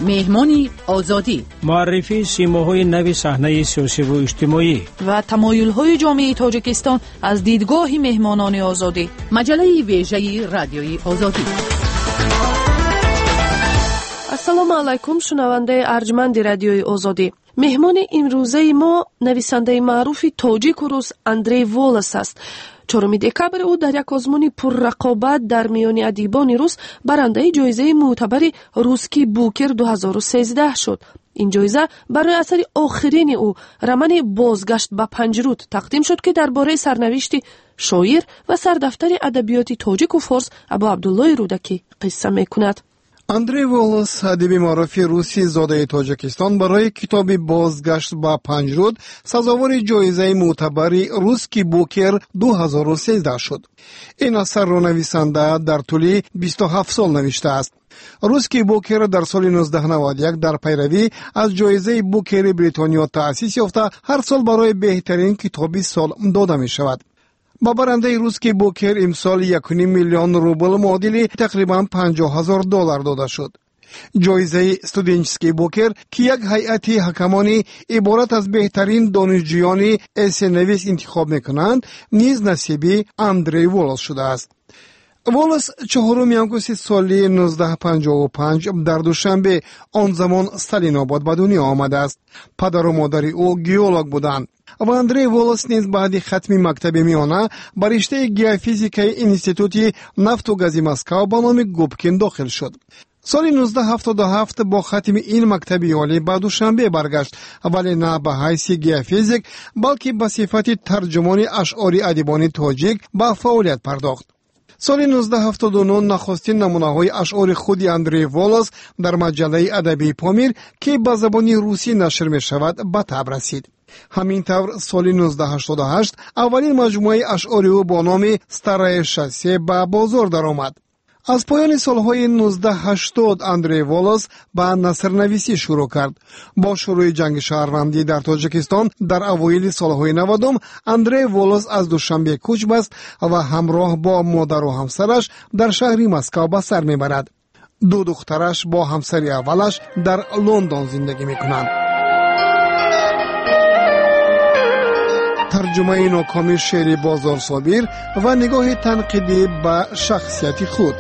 مهمانی آزادی، معرفی سیماهای نوی صحنه سیاسی و اجتماعی و تمایل‌های جامعه تاجیکستان از دیدگاه مهمانان آزادی. مجله ویژه رادیوی آزادی. السلام علیکم شنونده ارجمند رادیوی آزادی. مهمان امروزه ما نویسنده معروف تاجیک و روس اندری والس است. 4 دکبر او در یک آزمون پررقابت در میان ادیبان روس برنده جایزه معتبر روسکی بوکر 2013 شد. این جایزه برای اثر آخرین او رمان بازگشت به پنجرود تقدیم شد که درباره سرنوشت شاعر و سردفتر ادبیات تاجیک و فارس ابا عبدالله رودکی قصه میکند. اندری والس ادیب معروف روسی زاده تاجیکستان برای کتاب بازگشت به پنجرود سزاوار جایزه معتبر روسکی بوکر 2013 شد. این اثر را نویسنده در طول 27 سال نوشته است. روسکی بوکر در سال 1991 در پیروی از جایزه بوکر بریتانیا تأسیس یافته هر سال برای بهترین کتاب سال داده می شود. با برنده روسکی بوکر امسال 1.5 میلیون روبل معادل تقریبا $50,000 داده شد. جایزه استودنچسکی بوکر که یک هیئت حکمانی عبارت از بهترین دانشجویان اسنویس انتخاب میکنند نیز نصیب اندری والس شده است. والس 4 آگوست سال 1955 در دوشنبه آن زمان استالیناباد به دنیا آمده است. پدر و مادر او گیولوگ بودند. و اندری والس نیز بعد ختم مکتب میانه به رشته گیوفیزیک انستیتوت نفت و گاز مسکو به نام گوبکین داخل شد. سال 1977 با ختم این مکتب عالی به دوشنبه برگشت، ولی نه به حیث گیوفیزیک بلکه به صفت ترجمان اشعار ادیبان تاجیک به فعالیت پرداخت. سال 1979 نخستین نمونه‌های اشعار خود اندری والس در مجله ادبی پامیر که به زبان روسی نشر می شود به تب رسید. همین طور سال 1988 اولین مجموعه اشعار او با نام ستاره شاسی به بازار درآمد. از پایان سالهای 1980 اندری والس به نثرنویسی شروع کرد. با شروع جنگ شهروندی در تاجیکستان در اوایل سالهای 90 اندری والس از دوشنبه کوچ بست و همراه با مادر و همسرش در شهر مسکو به سر میبرد. 2 دخترش با همسر اولش در لندن زندگی میکنند. ترجمه ناکام شعر بازار صابر و نگاه تنقیدی به شخصیت خود.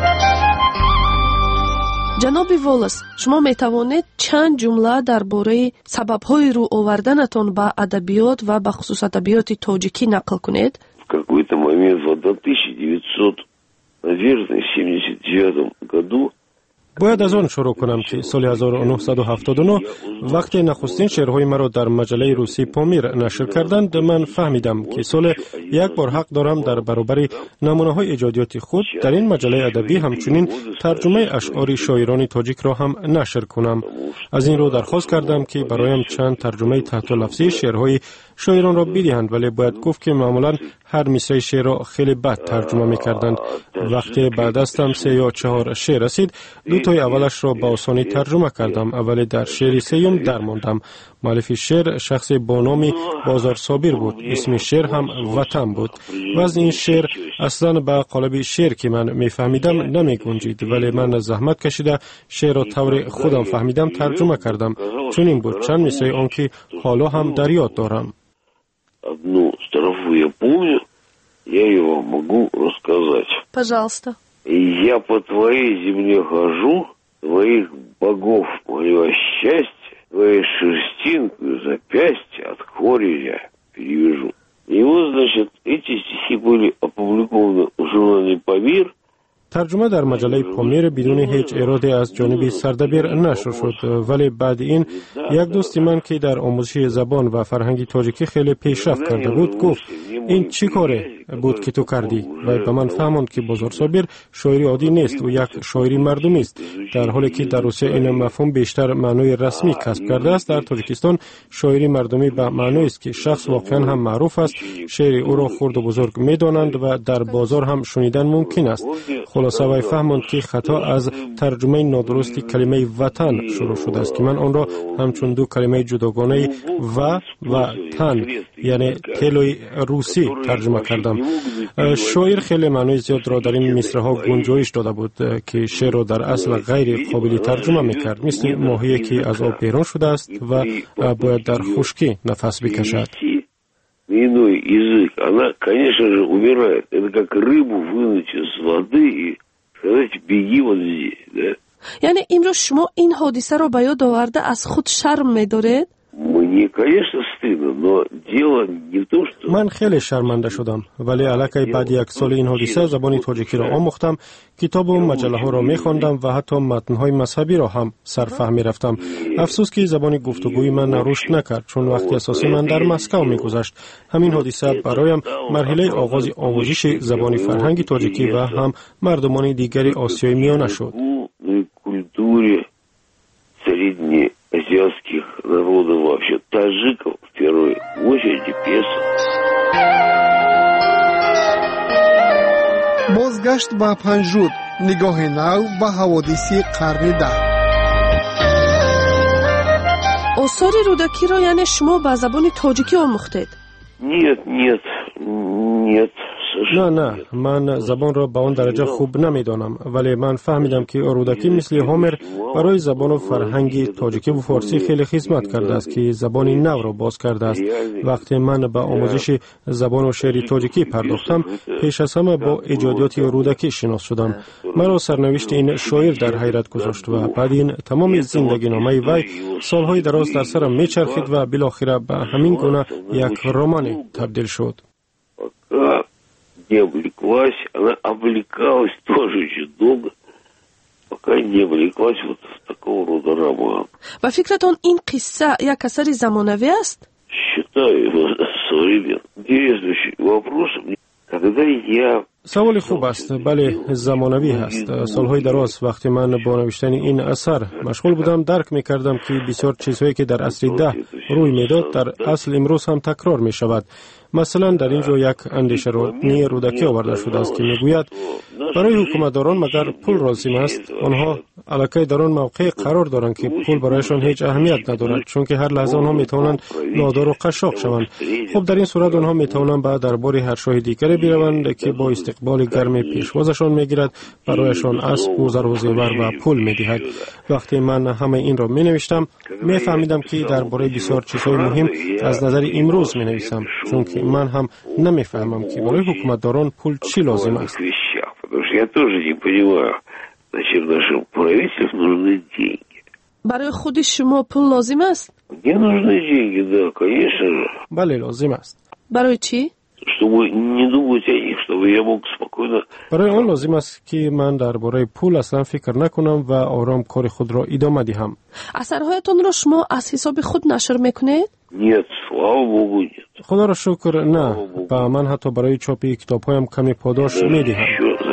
جناب والس، شما می توانید چند جمله درباره سبب‌های رو آوردنتان به ادبیات و به خصوص ادبیات تاجیکی نقل کنید؟ В какой-то момент в 1979 году باید از آن شروع کنم که سال 1979 وقتی نخستین شعرهای مرا در مجله روسی پامیر نشر کردند من فهمیدم که سال یک بار حق دارم در برابر نمونه‌های ایجادیات خود در این مجله ادبی همچنین ترجمه اشعار شاعران تاجیک را هم نشر کنم. از این رو درخواست کردم که برایم چند ترجمه تحت لفظی شعرهای شاعران را بدهند، ولی باید گفت که معمولا هر مصرع شعر را خیلی بد ترجمه می‌کردند. وقتی بعد دستم 3 یا 4 شعر رسید، 2 تای اولش را با آسانی ترجمه کردم، ولی در شعر سوم درماندم. مؤلف شعر شخص با نام بازار صابر بود. اسم شعر هم وطن بود و از این شعر اصلا به قالب شعر که من میفهمیدم نمی گنجید، ولی من زحمت کشیده شعر را طور خودم فهمیدم ترجمه کردم. چون این بود چند مصرع آن که حالا هم در یاد دارم. Одну строфу я помню, я ее вам могу рассказать. Пожалуйста. Я по твоей земле хожу, твоих богов молю о счастье, твоей шерстинку запястье от корня перевяжу. И вот, значит, эти стихи были опубликованы в журнале «Памир». ترجمه در مجله پامیر بدون هیچ اراده از جانب سردبیر نشر شد، ولی بعد این یک دوست من که در آموزش زبان و فرهنگ تاجیکی خیلی پیشرفت کرده بود گفت این چی کاره بود که تو کردی؟ و به من فهماند که بازار صابر شاعری عادی نیست و یک شاعری مردمی است. در حالی که در روسیه این مفهوم بیشتر معنای رسمی کسب کرده است، در تاجیکستان شاعری مردمی به معنی است که شخص واقعا هم معروف است، شعر او را خرد و بزرگ می‌دانند و در بازار هم شنیدن ممکن است. خلاصه وی فهماند که خطا از ترجمه نادرست کلمه وطن شروع شده است که من آن را همچون 2 کلمه جداگانه و تن یعنی تلوی روسی ترجمه کردم. شاعر خیلی معنای زیاد را در این مصرع‌ها گنجایش داده بود که شعر را در اصل غیر قابل ترجمه میکرد، مثل ماهی که از آب بیرون شده است و باید در خشکی نفس بکشد. Иной язык, она, конечно же, умирает. Это как рыбу вынуть из воды и сказать, беги вот здесь, да? یعنی امروز شما این حادثه را به یاد آورده از خود شرم می‌دارید؟ Мне, конечно, стыдно, но дело не в том, что... من خیلی شرمنده شدم، ولی علاکه بعد یک سال این حادثه زبان تاجیکی را آموختم، کتاب و مجله ها را می‌خواندم و حتی متن‌های مذهبی را هم سرفهم می‌رفتم. افسوس که زبان گفتگوی من رشد نکرد، چون وقتی اساسی من در مسکو می‌گذشت. همین حادثه برایم مرحله آغاز آموزش زبان فرهنگ تاجیکی و هم مردمان دیگری آسیای میانه شد. Азиатских народов вообще, таджиков в первой очереди песо. بازگشت به پنجرود، نگاه نو به حوادث قرن 10. آثار رودکی را یعنی شما به زبان تاجیکی آموختید؟ Нет. نه من زبان را به آن درجه خوب نمیدانم، ولی من فهمیدم که رودکی مثل هومر برای زبان و فرهنگ تاجیکی و فارسی خیلی خدمت کرده است که زبان نو را باز کرده است. وقتی من به آموزش زبان و شعر تاجیکی پرداختم، پیش از همه با ایجادیات رودکی شناس شدم. مرا سرنوشت این شاعر در حیرت گذاشت و بعد این تمام زندگی نامه وی سالهای دراز در سرم میچرخید و بالاخره به همین گونه یک رمان تبدیل شد. Не облеклась, она облекалась тоже очень долго, пока не облеклась вот в такого рода роман. و فکرتون این قصه یک اثر زمانوی است؟ Считаю его современным. Интересный вопрос. Когда я... سوال خوب است، بله زمانوی هست. سالهای دراز وقتی من با نوشتن این اثر مشغول بودم، درک میکردم که بسیار چیزهایی که در عصر 10 روی میداد در اصل امروز هم تکرار می شود. مثلا در اینجا یک اندیشه رودکی آورده شده است که میگوید برای حکومتداران مگر پول لازم است؟ آنها علاقه در آن موقع قرار دارند که پول برایشان هیچ اهمیت ندارد، چون که هر لحظه آنها میتوانند نادار و قشاق شوند. خب در این صورت آنها میتوانند به دربار هر شاه دیگری بروند که با استقبال گرم پیشوازشان میگیرد، برایشان اسب و زر و زیور و پول میدهد. وقتی من همه این را مینوشتم میفهمیدم که درباره بسیار چیزهای مهم از نظر امروز مینویسم، چون که من هم نمیفهمم که برای حکومتداران پول چی لازم است. برای خود شما پول لازم است؟ بله لازم است. برای چی؟ برای آن لازم است که من درباره پول اصلا فکر نکنم و آرام کار خود را ادامه دهم. اثرهایتان را شما از حساب خود نشر میکنید؟ خدا را شکر نه. و من حتی برای چاپ کتاب‌هایم کمی پاداش میدهم.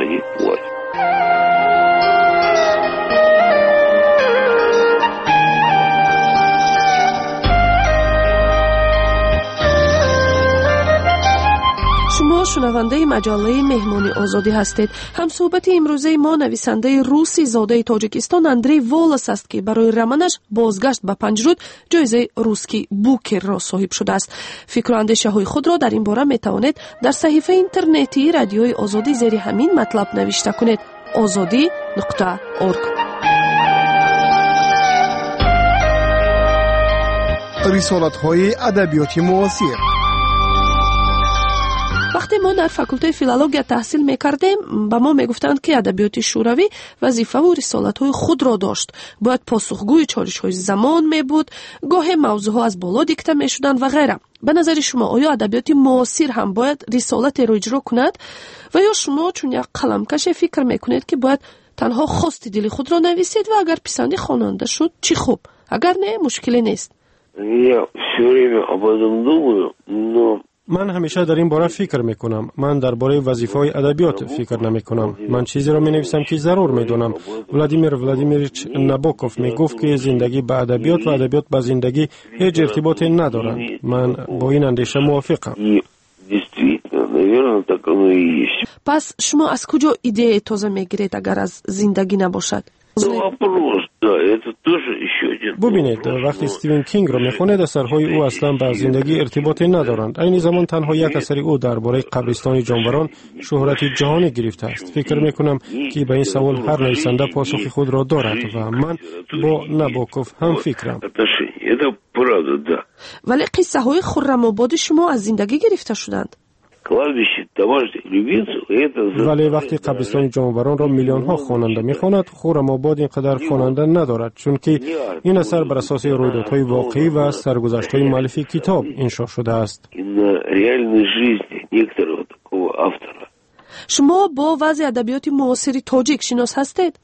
شما شنونده مجله مهمانی آزادی هستید. هم صحبت امروزه ما نویسنده روسی زاده تاجیکستان اندری وولس است که برای رمانش بازگشت به پنجرود جایزه روسکی بوکر را صاحب شده است. فکر و اندیشه های خود را در این باره می توانید در صحیفه اینترنتی رادیوی آزادی زیر همین مطلب نوشته کنید: azadi.org. رسالت های ادبیات معاصر. وقتی ما در فاکولته فیلولوژی تحصیل میکردیم به ما میگفتند که ادبیات شوروی وظیفه و رسالت‌های خود را داشت. باید پاسخگوی چالش‌های زمان میبود، گاهی موضوعها از بالا دیکته میشدند و غیره. به نظر شما آیا ادبیات معاصر هم باید رسالت را اجرا کند و یا شما چون یک قلمکش فکر میکنید که باید تنها خواست دل خود را نویسید و اگر پسند خواننده شد چی خوب، اگر نه مشکلی نیست؟ من همیشه در این باره فکر میکنم. من درباره وظیفه‌های ادبیات فکر نمیکنم. من چیزی را مینویسم که ضرور میدونم. ولادیمیر ولادیمیرچ نابوکوف میگفت که زندگی به ادبیات و ادبیات به زندگی هیچ ارتباطی ندارند. من با این اندیشه موافقم. پس شما از کجا ایده تازه میگیرید اگر از زندگی نباشد؟ Вопрос, да, это тоже еще один. ببینید وقتی استیون کینگ را میخونید اثرهای او اصلا به زندگی ارتباطی ندارند. این زمان تنها یک اثر او درباره قبرستان جانوران شهرت جهانی گرفته است. فکر میکنم که به این سوال هر نویسنده پاسخ خود را دارد و من با نابوکوف هم فکرم. Это правда, да. ولی قصه های خرم آباد شما از زندگی گرفته شدند. Кладбище домашних любимцев, это... ولی وقتی قبرستان جانوران را میلیون ها خواننده میخواند، خرم آباد اینقدر خواننده ندارد، چون که این اثر بر اساس رویدادهای واقعی و سرگذشت‌های مؤلف کتاب انشا شده است. شما با وضع ادبیات معاصر تاجیک شناس هستید؟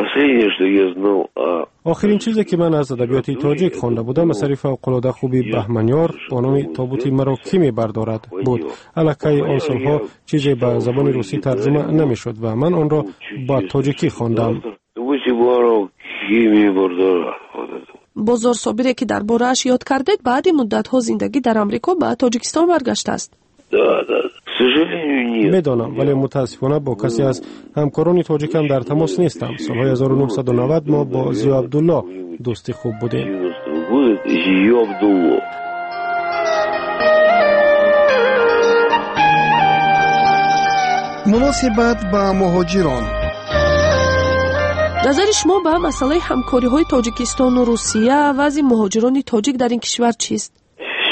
آخرین چیزی که من از ادبیات تاجیک خوانده بودم اثری فوق‌العاده خوبی بهمنیار با نام تابوت مرا کی می‌بردارد بود. الکی آن سالها چیزی به زبان روسی ترجمه نمی‌شد و من آن را با تاجیکی خواندم. بازار صابری که درباره‌اش یاد کردید بعد مدت‌ها زندگی در آمریکا به تاجیکستان برگشته است. میدانم، ولی متاسفانه با کسی از همکاران تاجیکم در تماس نیستم. سالهای 1990 ما با ضیا عبدالله دوستی خوب بودیم. مناسبت با مهاجران. نظر شما به مسئله همکاری‌های تاجیکستان و روسیه وضع مهاجران تاجیک در این کشور چیست؟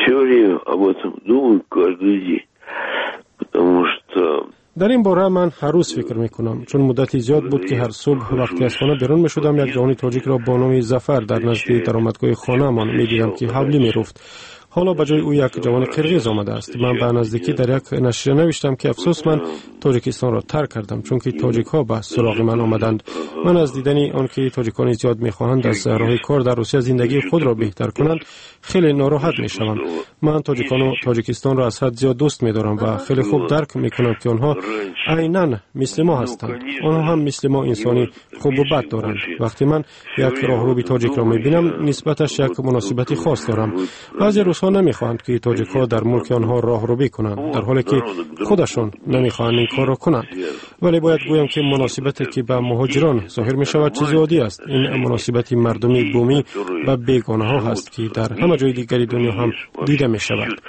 در این باره من هر روز فکر میکنم، چون مدتی زیاد بود که هر صبح وقتی از خانه بیرون میشدم یک جوان تاجیک را با نام ظفر در نزد درآمدگاه خانه‌مان میدیدم که حولی میرفت. حالا به جای او یک جوان قرقیز آمده است. من به نزدیکی در یک نشریه نوشتم که افسوس من تاجیکستان را ترک کردم، چون که تاجیک ها به سراغ من آمدند. من از دیدن آنکه تاجیکان زیاد میخواهند از راه کار در روسیه زندگی خود را بهتر کنند خیلی ناراحت میشوم. من تاجیکان و تاجیکستان را از حد زیاد دوست میدارم و خیلی خوب درک میکنم که آنها عیناً مثل ما هستند. آنها هم مثل ما انسانی خوب و بد دارند. وقتی من یک راهرو تاجیک را میبینم نسبتش یک مناسبتی خاص دارم. بعضی روس‌ها نمیخواهند که تاجیک‌ها در ملک آنها راهروی کنند، در حالی که خودشون نمیخواهند این کار را کنند. ولی باید گویم که مناسبتی که به مهاجران ظاهر میشود چیز عادی است. این مناسبتی مردمی بومی و بیگانه ها هست که در همه جای دیگری دنیا هم دیده میشود.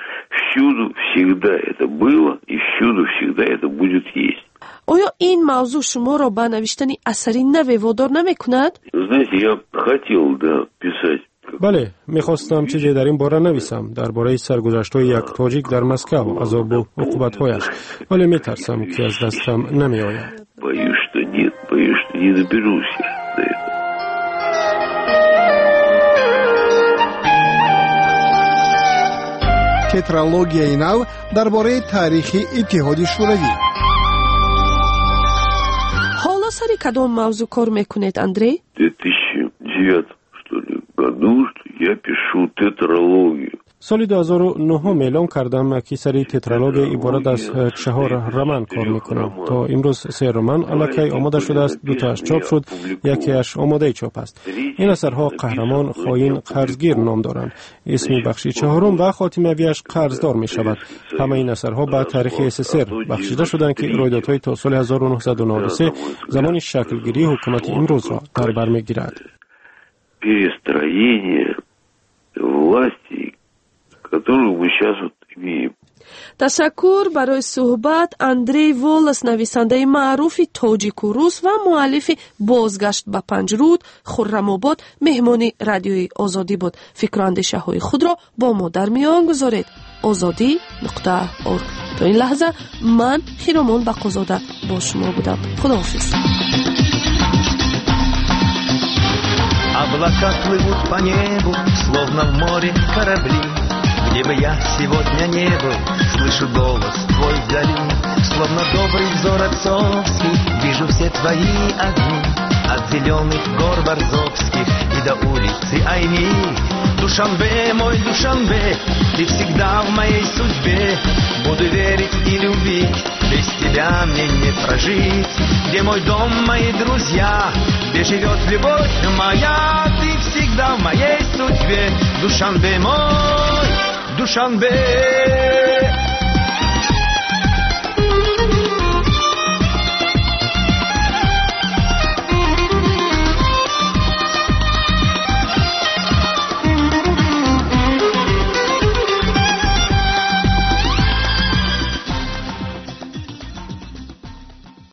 آیا این موضوع شما را به نوشتن اثری نوی وادار نمیکند؟ بله، میخواستم چیزی در این باره نویسم، درباره سرگذشت‌های یک تاجیک در مسکو، عذاب و عقوبت‌هایش، ولی میترسم که از دستم نمیآید. تترالوگیای نو درباره تاریخ اتحاد شوروی. حالا سر کدام موضوع کار میکنید اندری؟ 2009 году, что я пишу тетралогию. سال 2009 اعلام کردم که سری تترالوگ عبارت از 4 رمان کار میکنم. تا امروز 3 رمان الکی آماده شده است، 2 تاش چاپ شد، یکیش آماده چاپ است. این اثرها قهرمان، خائن، قرضگیر نام دارند. اسم بخش 4 و خاتمه‌ایش قرضدار می شود. همه این اثرها به تاریخ SSR بخشیده شدند که رویدادهای تا سال 1993 زمان شکلگیری حکومت امروز را در بر میگیرد. Перестроение власти, которую мы сейчас вот имеем. تشکر برای صحبت اندری وولس، نویسنده معروف تاجیک و روس و مؤلف بازگشت به پنجرود خرم آباد، مهمان رادیوی آزادی بود. فکر و اندیشه های خود را با ما در میان گذارید. azadi.org. تا این لحظه من خیرامان بقازاده با شما بودم. خداحافظ. Облака плывут по небу, словно в море корабли. Где бы я сегодня не был, слышу голос твой вдали. Словно добрый взор отцовский, вижу все твои огни. От зеленых гор Борзовских и до улицы Айни. Душанбе, мой Душанбе, ты всегда в моей судьбе. Буду верить и любить, без тебя мне не прожить. Где мой дом, мои друзья, где живет любовь моя. Ты всегда в моей судьбе, Душанбе мой, Душанбе.